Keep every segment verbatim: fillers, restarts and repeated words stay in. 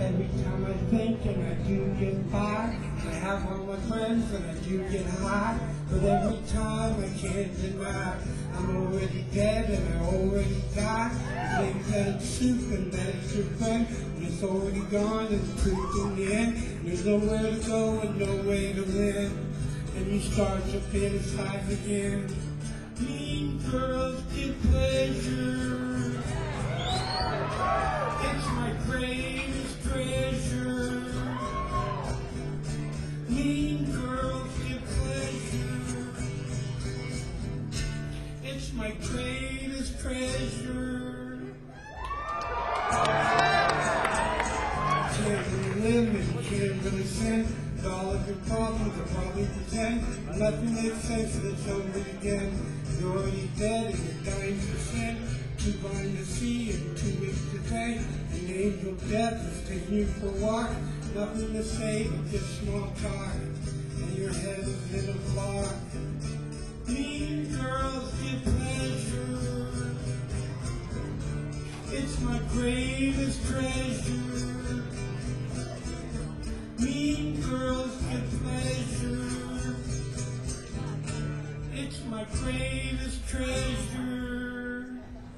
Every time I think and I do get by, I have all my friends and I do get high. But every time I can't deny, I'm already dead and I already died. You think that it's soup and that it's your friend, and it's already gone and the truth in the end. There's nowhere to go and no way to win, and you start to fantasize again. Mean girls get pleasure. It's my greatest treasure. Mean girls get pleasure. It's my greatest treasure. Can't really live and you can't really sin. With all of your problems are probably pretend. Nothing makes sense and it's over again. You're already dead and you're dying for sin. Too blind to see and too weak to take. An angel death is taking you for a walk. Nothing to say but just small talk. And your head is in a block. Mean girls get pleasure. It's my greatest treasure. Mean girls get pleasure. It's my greatest treasure.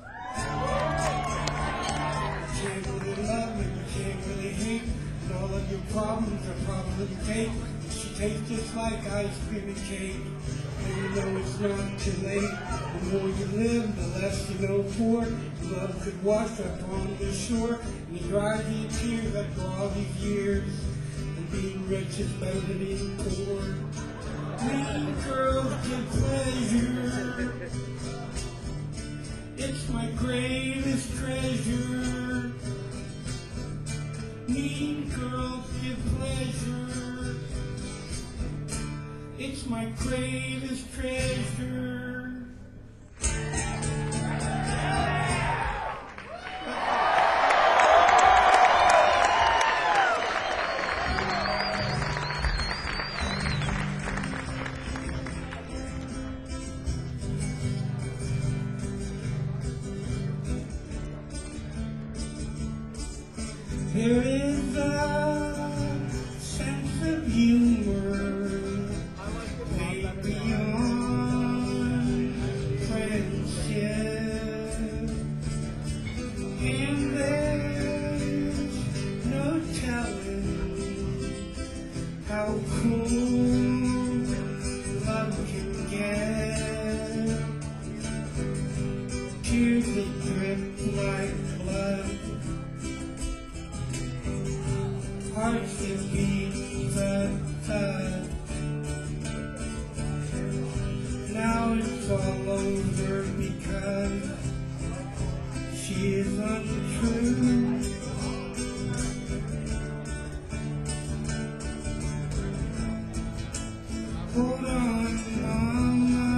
Can't really love and you can't really hate, and all of your problems are probably fake. She tastes just like ice cream and cake, and you know it's not too late. The more you live, the less you know for. Love could wash up on the shore, and you dry your tears after all these years. And being rich is better than being poor. Mean girls get pleasure. It's my greatest treasure. Mean girls get pleasure. It's my greatest treasure. There is a sense of humor way beyond friendship, and there's no telling how cool love can get. Tears that drip like blood, hearts that beat thud, thud. Now it's all over because she is untrue. Hold on, mama,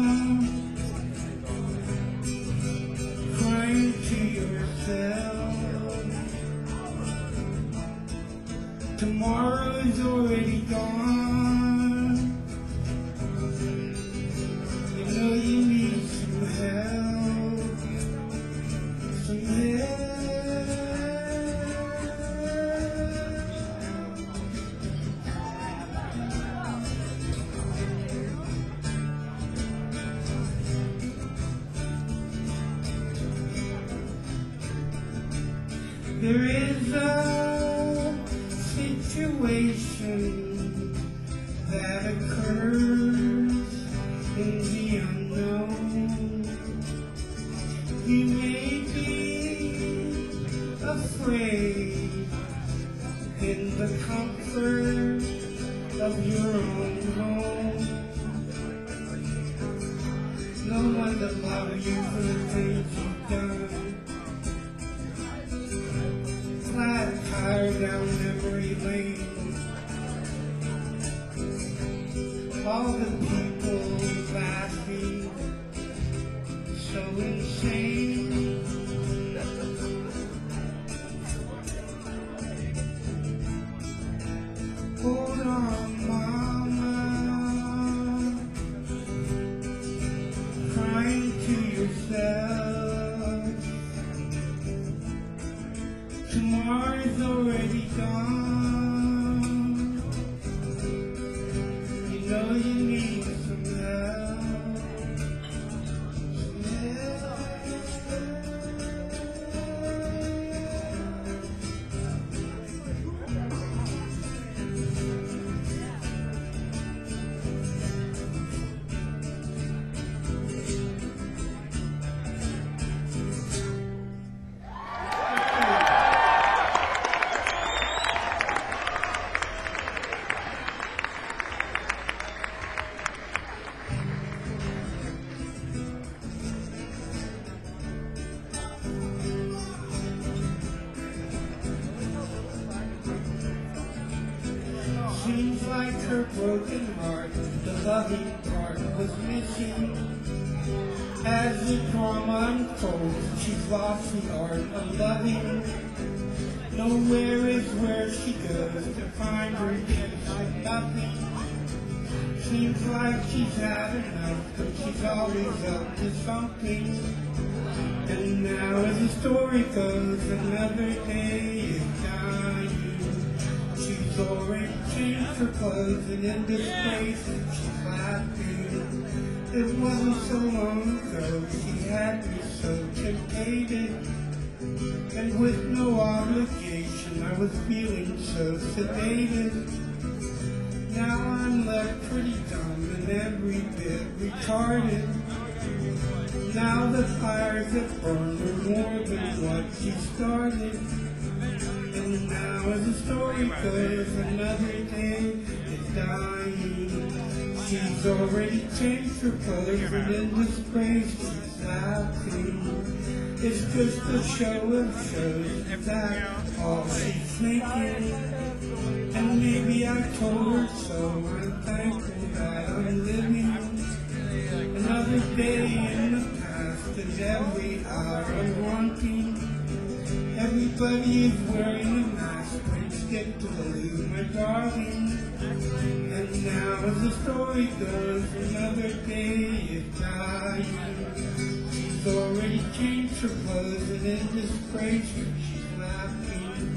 crying to yourself. Tomorrow is already gone. You know you need some help, some help. There is a situation that occurs in the unknown. You may be afraid in the comfort of your own home. No one to love you for the things you've done. Flat tire down memory lane. All the people laughing, so insane. Hold on, mama, crying to yourself. Tomorrow's already broken heart, the loving part was missing. As the drama unfolds, she's lost the art of loving. Nowhere is where she goes to find her peace with nothing. Seems like she's had enough, but she's always up to something. And now as the story goes, another day is dying. She's already changed her clothes, and in disgrace she's laughing. It wasn't so long ago she had me so temptated, and with no obligation I was feeling so sedated. Now I'm left pretty dumb and every bit retarded. Now the fires that burn were more than what she started. And now as the story goes, another day is dying. She's already changed her clothes, and in disgrace she's laughing. It's just a show of shows, that's all she's thinking. And maybe I told her so, I'm thankful that I'm living. Another day in the past, and every hour I'm wanting. Everybody is wearing a mask, when stick to the loo, my darling. And now as the story goes, another day is dying. She's already changed her clothes, and in disgrace she's laughing.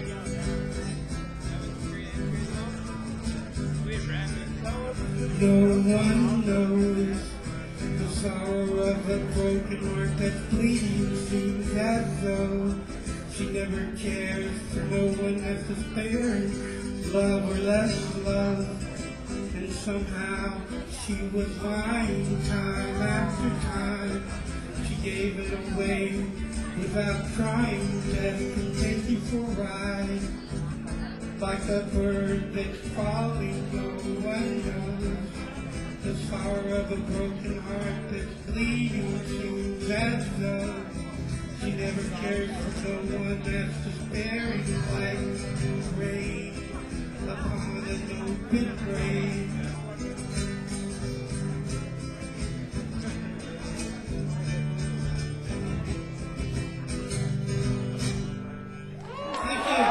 No one knows the sorrow of a broken heart that's bleeding. Seems as though she never cares for no one has to spare. Love or less love, and somehow she was lying time after time. She gave it away without trying. Death can take you for a ride, like a bird that's falling. No one knows the sorrow of a broken heart that's bleeding. Seems as though she never cares for no one that's despairing, like rain upon an open grave. Thank you.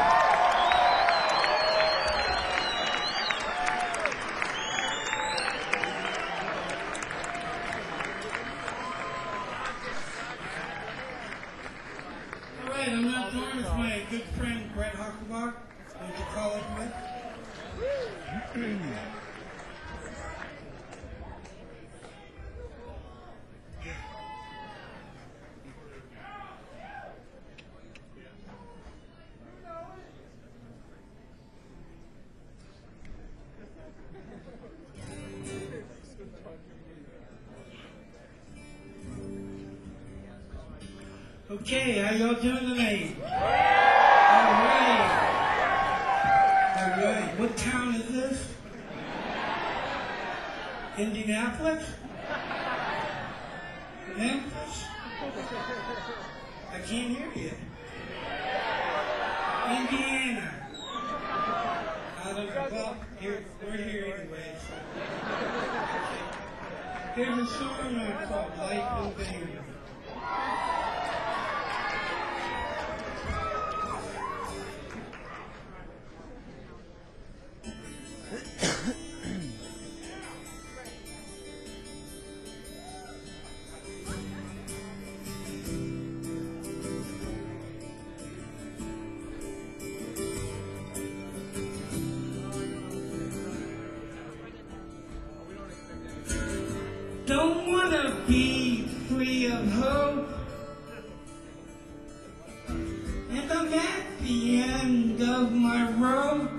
All right, I'm not joined with my good friend Brett Hockenbach, who's a college with. Okay, how y'all doing tonight? All right. All right. What town is this? Indianapolis? Memphis? I can't hear you. Indiana. I don't know. Well, here, we're here anyway. So. Okay. There's a song on called Life in Vain. Don't wanna be free of hope, and I'm at the end of my rope.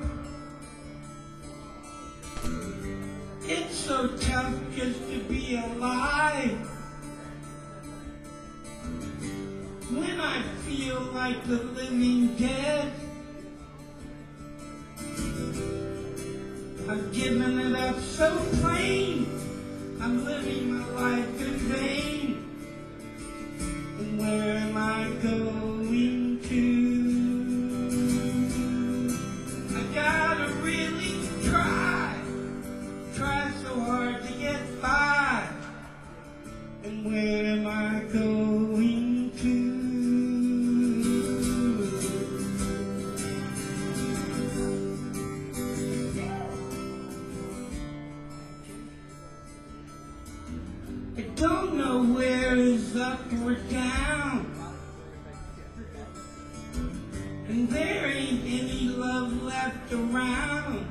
It's so tough just to be alive, when I feel like the living dead. I've given it up so plain, I'm living my life in vain. And where am I going to? I gotta really try I don't know where is up or down, and there ain't any love left around.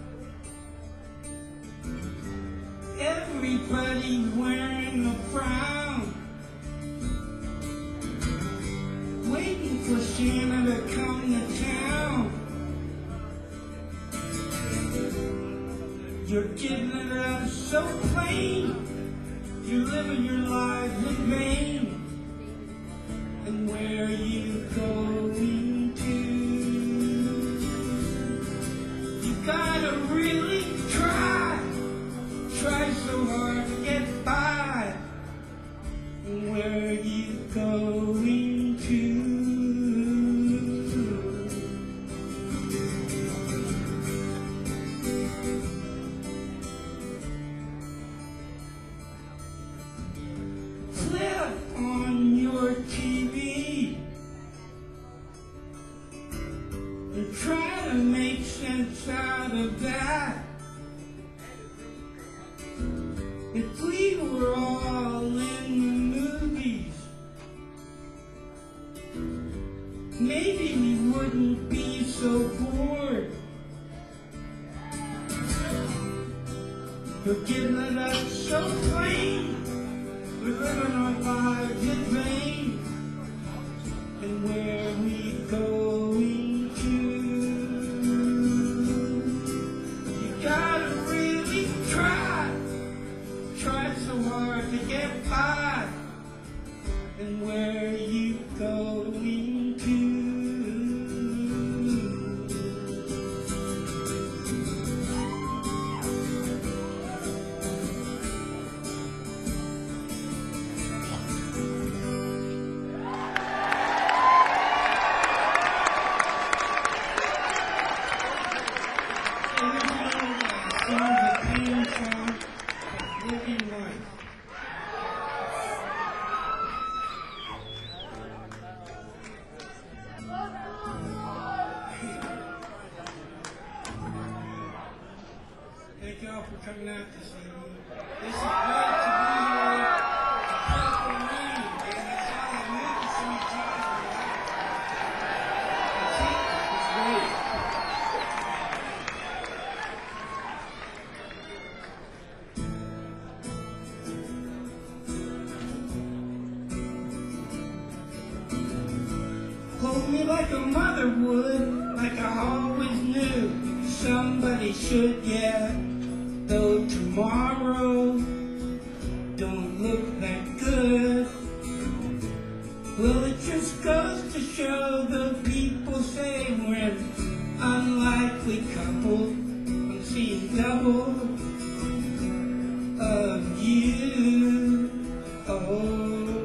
Everybody's wearing a frown, waiting for Santa to come to town. You're giving it up so plain, you're living your life in vain. And where are you going to? You gotta really try, try so hard to get by. And where are you going to? Flip on your T V and try to make sense out of that. If we were all in the movies, maybe we wouldn't be so bored. You're giving it up so plain, we're living our lives in vain. And where are we going to? You gotta really try, try so hard to get by. And where are you going to? Thank y'all for coming out this evening. This is great to be here. Pray for me, and it's all I need to see Jesus. It's great. Hold me like a mother would, like I always knew. Somebody should, yeah. Though tomorrow don't look that good. Well, it just goes to show the people say we're an unlikely couple. I'm seeing double of you. Oh.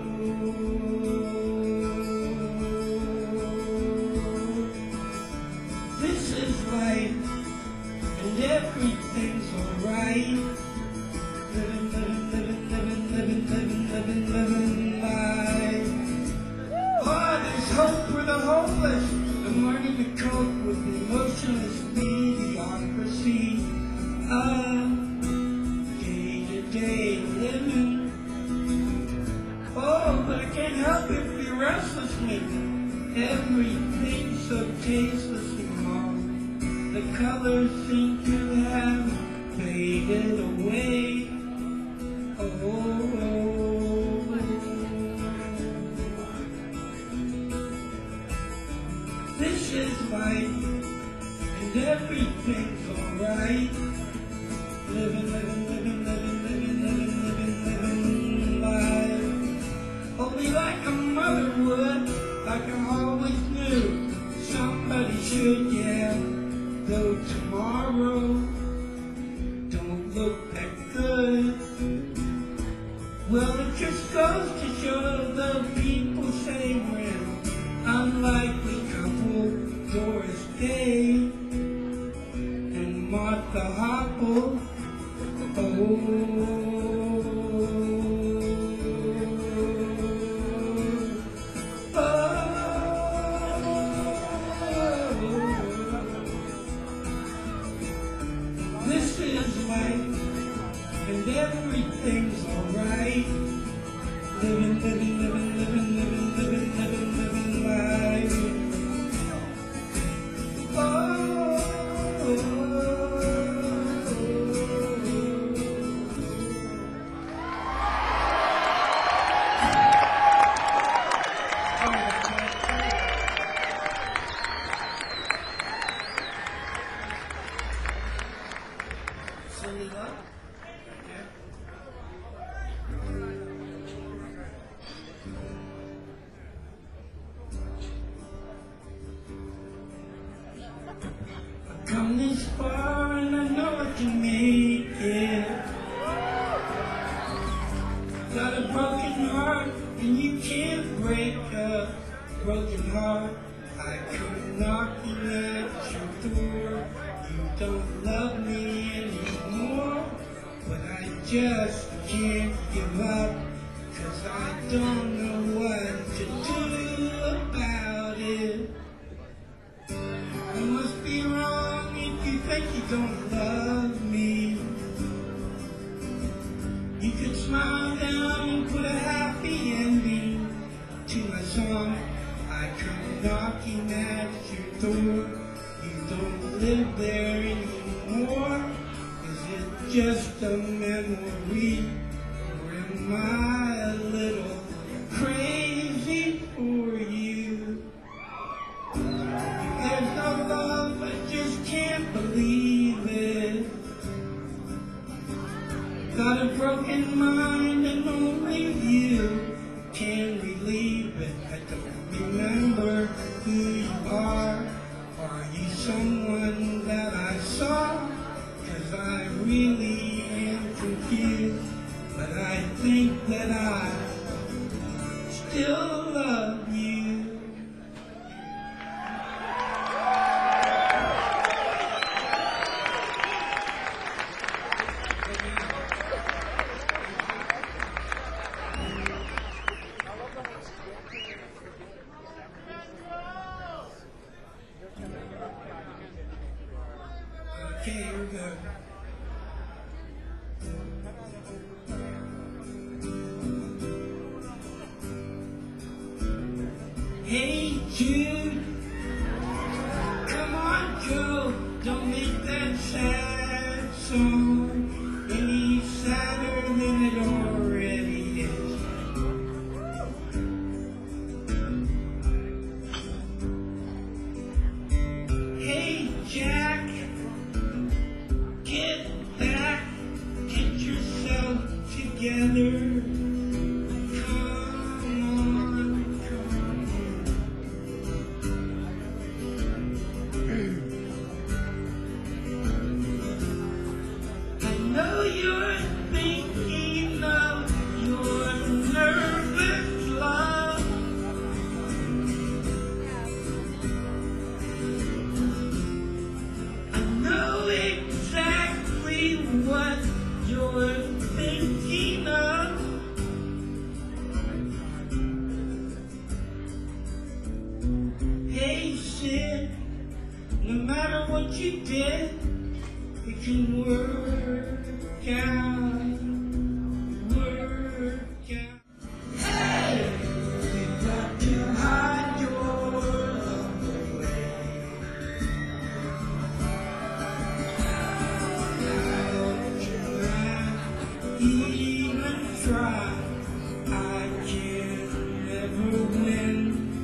This is life, and everything's alright. Living, living, living, living, living, living, living, living life. Oh, there's hope for the hopeless. I'm learning to cope with the emotionless mediocrity of day-to-day living. Oh, but I can't help it be restlessly. Everything's so tastelessly wrong. The colors seem to have faded away. Oh, oh. This is life, and everything's alright. Living, living, living, living, living, living, living, living life. Only like a mother would, like I always knew. Somebody should, yeah. Though tomorrow don't look that good. Well, it just goes to show the people say we're an unlikely couple. Doris Day and Martha Hopple. Oh. This is life, and everything's alright. hate. Living, living, living, living, living, living, living, living life. Oh, Cindy, what? Come this far and I know I can make it. Got a broken heart and you can't break a broken heart. I come knocking at your door. You don't love me anymore, but I just can't give up, 'cause I don't know what to do about it. I must be wrong if you think you don't love me. You could smile down and put a happy ending to my song. I come knocking at your door. You don't live there anymore. Is it just a memory, or am I a little crazy for you? There's no love, I just can't believe it. Got a broken mind and only you can relieve it. I don't remember who you are. Are you someone that I saw? 'Cause I really am confused, but I think that I still love you. Okay, here we go. Hey Jude, come on Joe, don't make that sad song any sadder than it already is. Hey Jack, get back, get yourself together. Come on, come on. I know you're thinking of your nervous love. I know exactly what you're thinking of. Hey Sid, no matter what you did, it can work out, work out. Hey, you got to hide your love away. Even try, I can never win.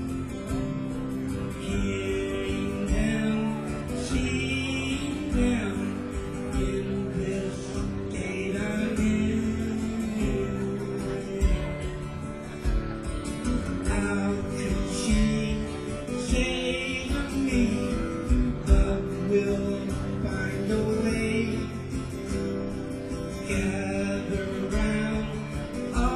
Hearing them, seeing them in this state I'm in. How could she say to me, love will find a way? Gather round,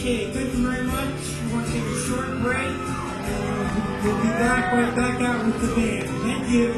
Okay, thank you very much. We're going to take a short break. And we'll be back right back out with the band. Thank you.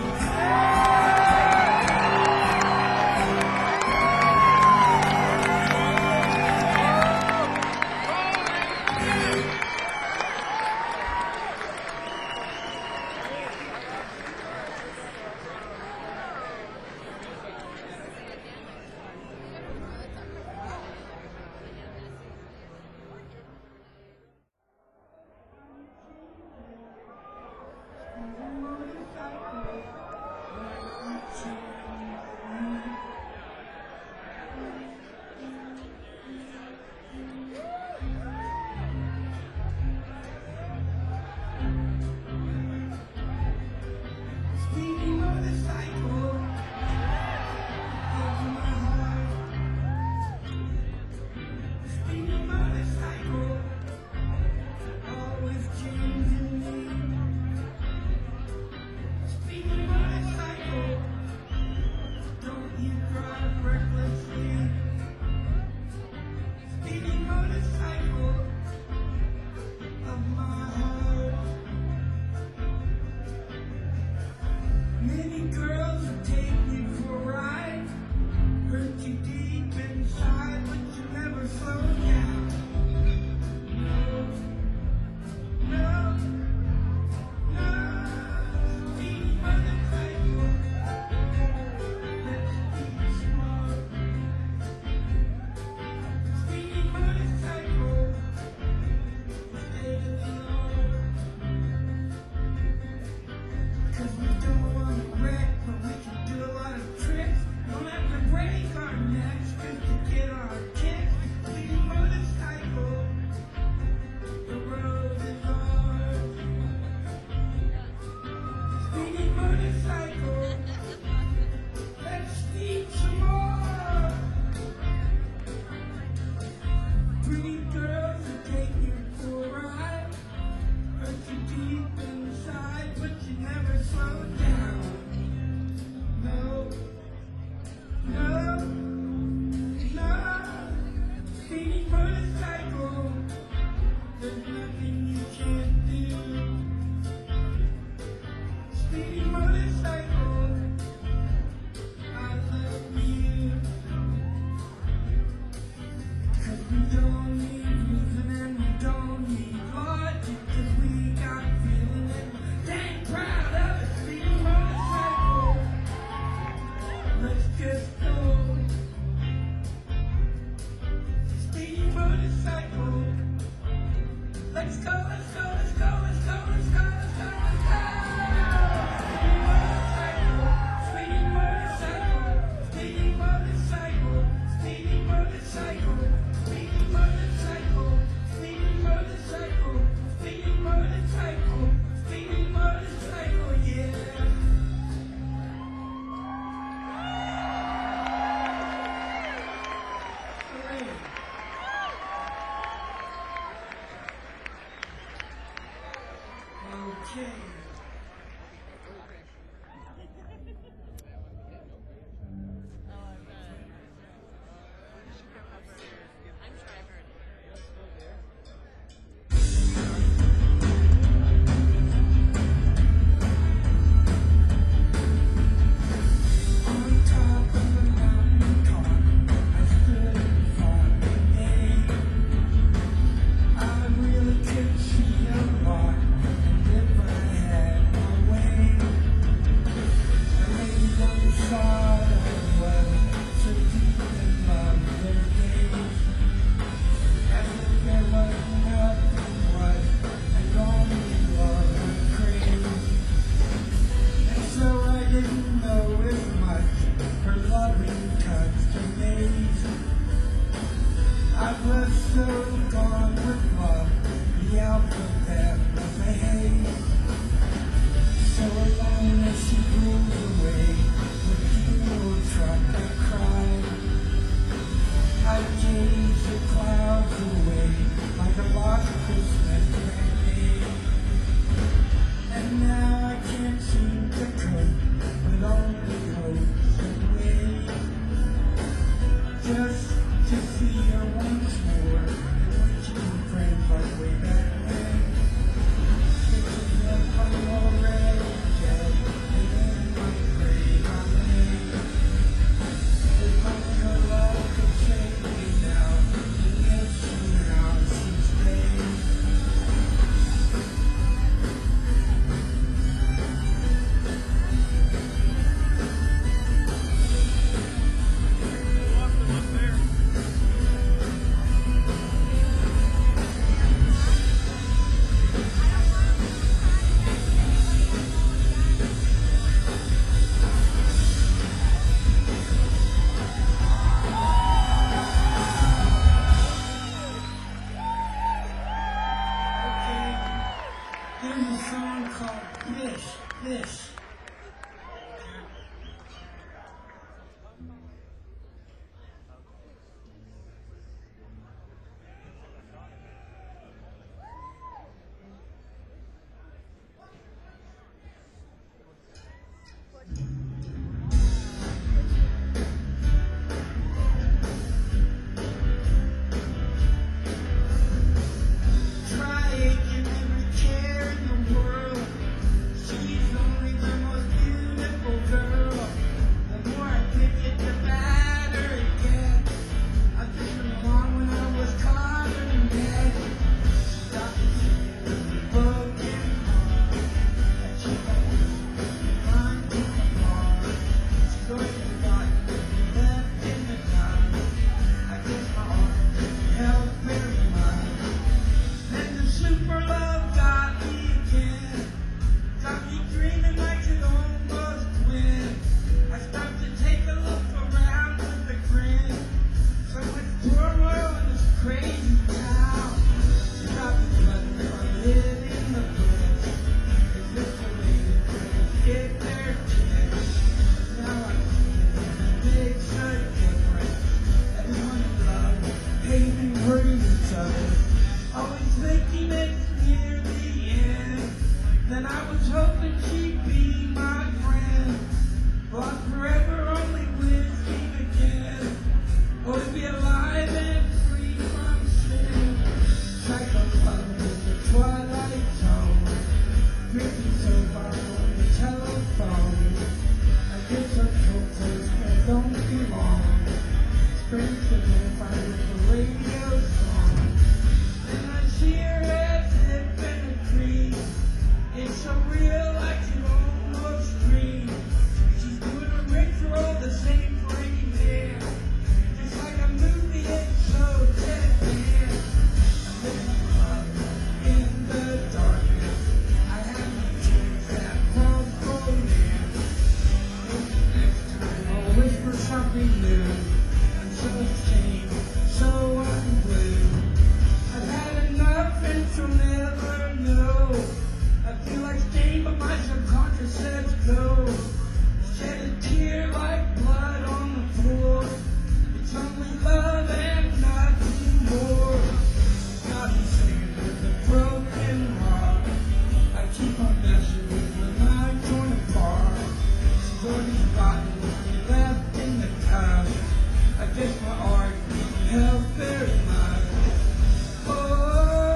strength and if I heard the radio song. And I see her head flip in a tree. It's so real I can almost dream. She's doing a ritual the same for any man. Just like a movie, it's so deadpan. I'm living up in the darkness. I have no choice that called for man. Next time I'll whisper something new. I'm so ashamed, so unblue. I've had enough and she'll never know. I feel like staying, but my subconscious says go. Shed a tear like blood on the floor. It's only love and nothing more. Got me singing with a broken heart. I keep on messing with when I join a bar. She's already forgotten what we left in the past. I guess my art didn't help very much. Oh.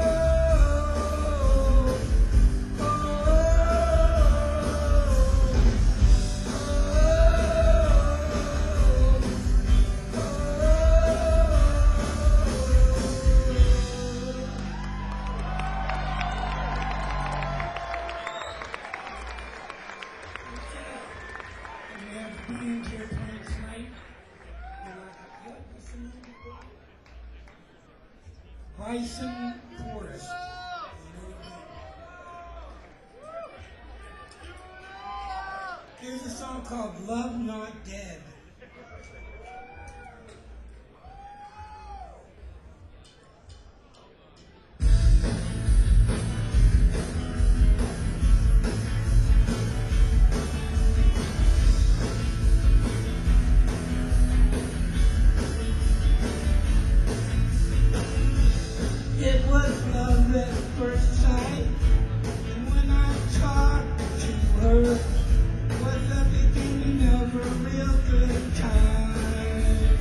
Bison Forest. Here's a song called Love Not Dead. It was love at first sight, and when I talked to her, it was the beginning of a real good time.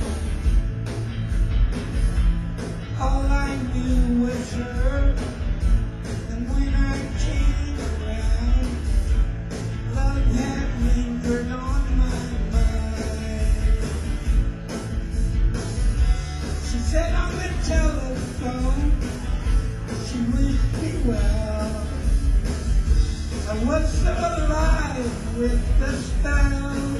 All I knew was her, and when I came around, love had lingered on my mind. She said on the telephone, she wished me well. I was so alive with the spell.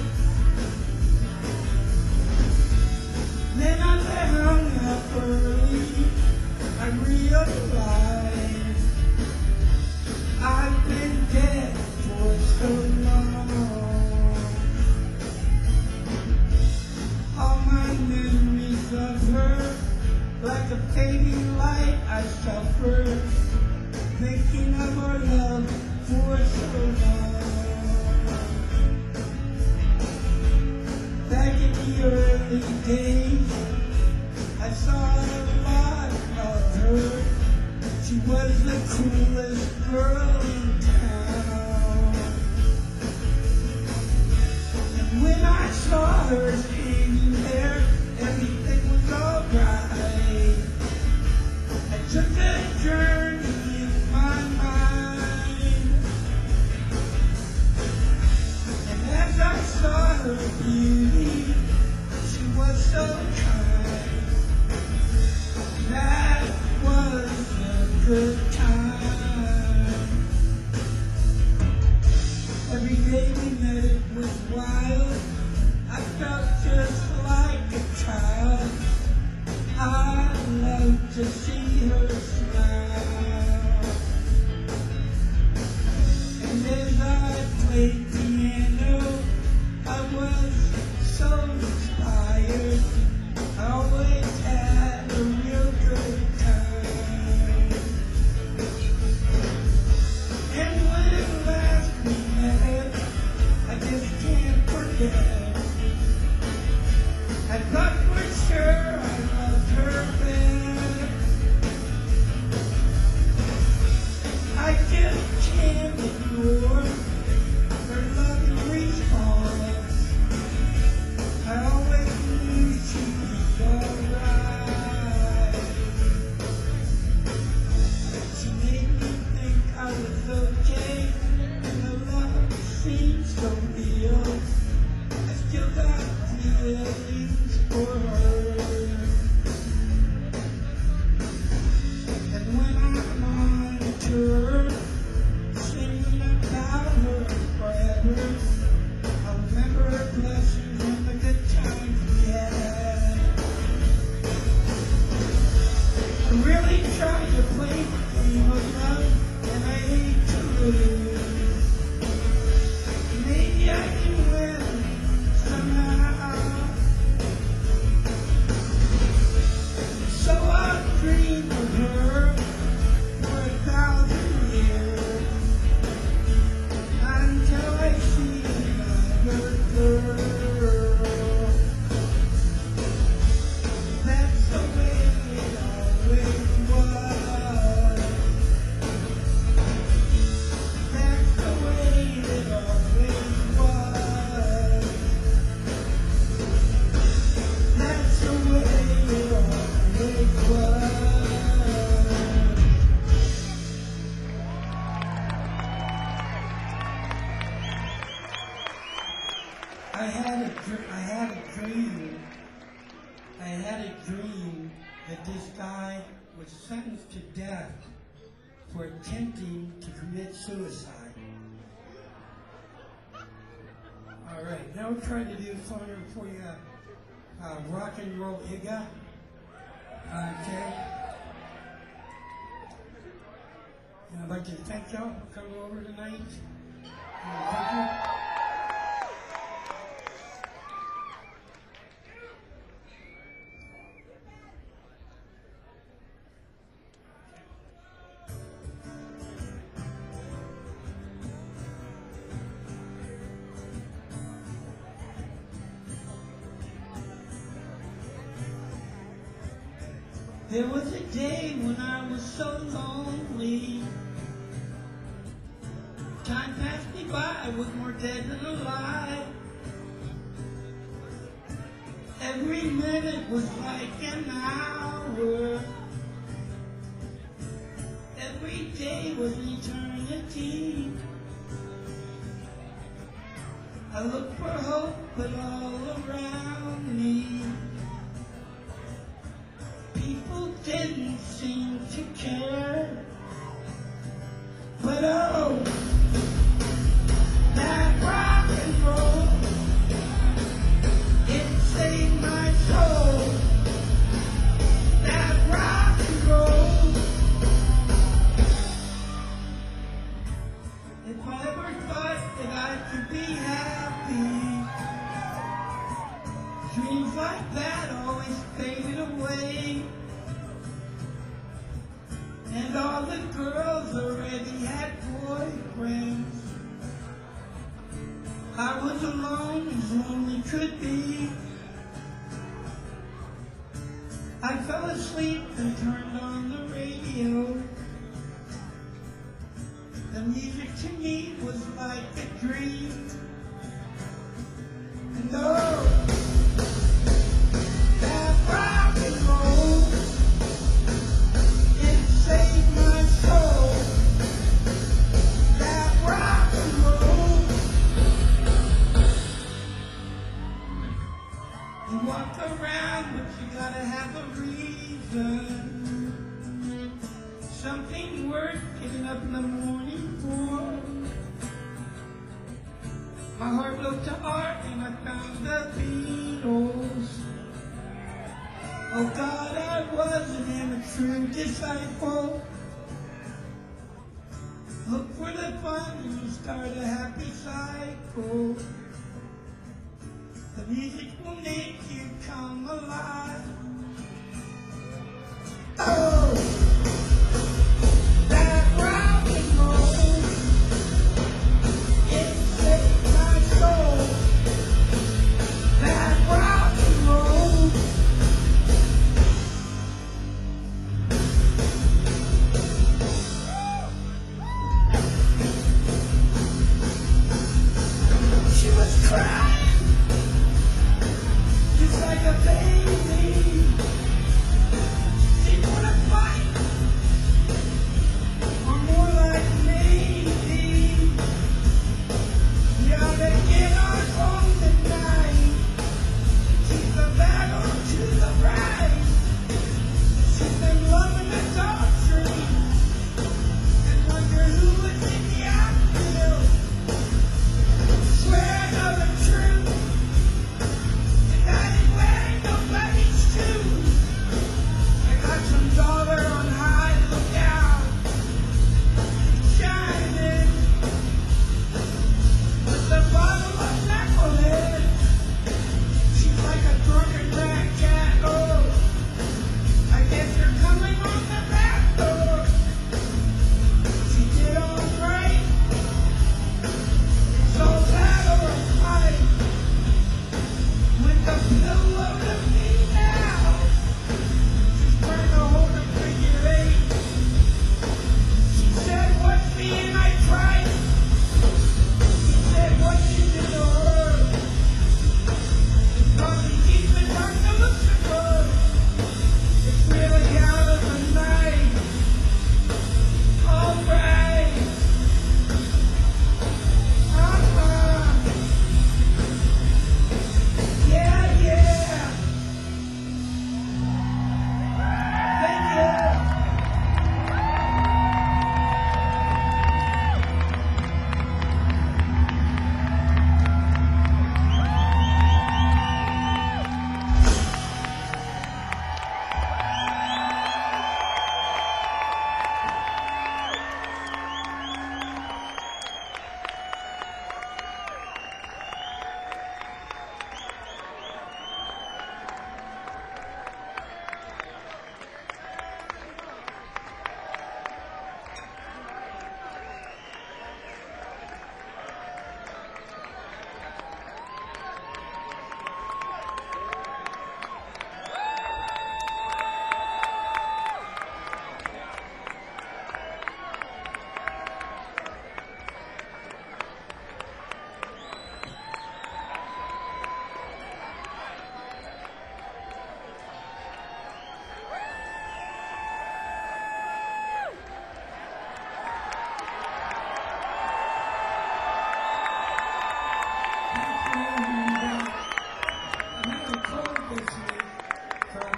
Then I hung up early. I realized I've been dead for so long. All my memories of her, like a fading light, I suffered, thinking of our love for so long. Back in the early days, I saw a lot of her. She was the coolest girl in town. And when I saw her standing there, everything was alright. I took a journey in my mind, and as I saw her beauty, she was so kind. That was a good time. Every day we met, it was wild. I felt just like a child. I love to see her smile. And as I played piano, I was so inspired. I always had a real good time. And when last we met, I just can't forget. I thought for sure I loved her back. I just can't ignore her loving response. I always knew she'd be alright. She made me think I was okay, and the love seemed so real. I still got feelings for her. dream, I had a dream that this guy was sentenced to death for attempting to commit suicide. All right, now we'll try to do a song for you, uh, rock and roll Iga. Okay. And I'd like to thank y'all for coming over tonight. And thank you. There was a day when I was so lonely. Time passed me by, I was more dead than alive. Every minute was like an hour. Every day was an eternity. I looked for hope, but all around me people didn't seem to care. But oh, that rock and roll, it saved my soul. That rock and roll. If I ever thought that I could be happy, dreams like that always faded away. And all the girls already had boyfriends. I was alone as lonely could be. I fell asleep and turned on the radio. The music to me was like a dream. And oh, that rock and roll, it saved my soul. That rock and roll. You walk around, but you gotta have a reason. Something worth getting up in the morning for. My heart looked to art and I found the Beatles. Oh God, I wasn't a true disciple. Look for the fun and you start a happy cycle. The music will make you come alive. Oh, that rock and roll, it saved my soul. That rock and roll. She was crying just like a baby.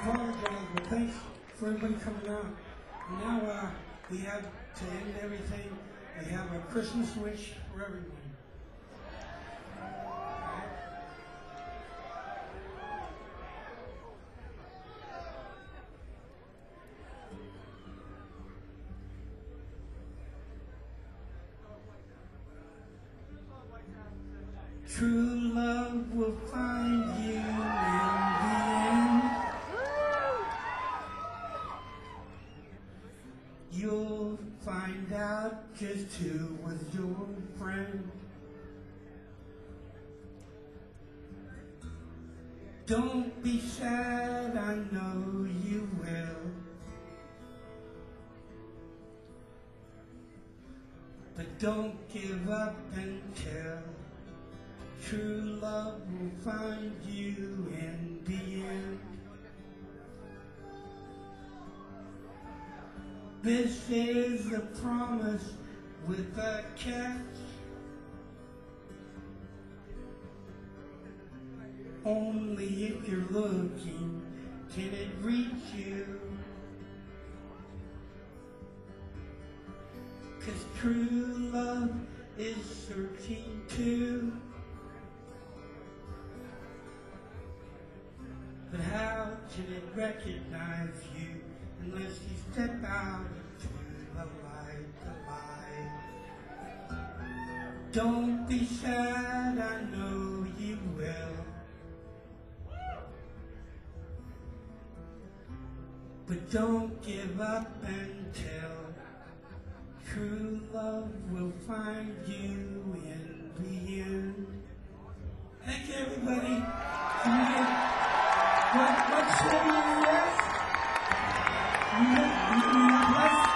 apologize, but thanks for everybody coming out. And now uh, we have to end everything. We have a Christmas wish for everyone. True love will find you in the end. You'll find out just who was your friend. Don't be sad, I know you will. But don't give up until true love will find you in the end. This is a promise with a catch. Only if you're looking can it reach you. 'Cause true love is searching too. But how can it recognize you unless you step out into the light, the light? Don't be sad, I know you will. But don't give up until true love will find you in the end. Thank you, everybody. What, what city is this? You, you, you,